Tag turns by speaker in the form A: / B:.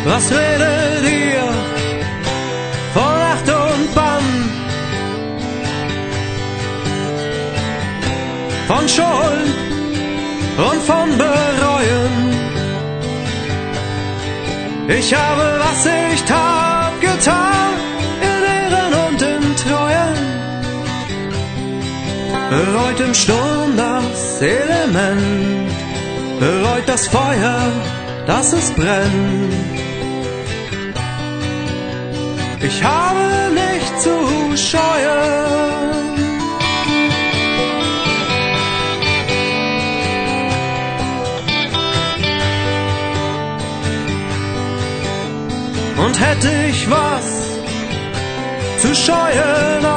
A: Was redet ihr von Nacht und Bann, von Schuld und von Bereuen? Ich habe, was ich tat, getan, in Ehren und in Treuen. Bereut im Sturm das Element, bereut das Feuer, dass es brennt. Ich habe nicht zu scheuen. Und hätte ich was zu scheuen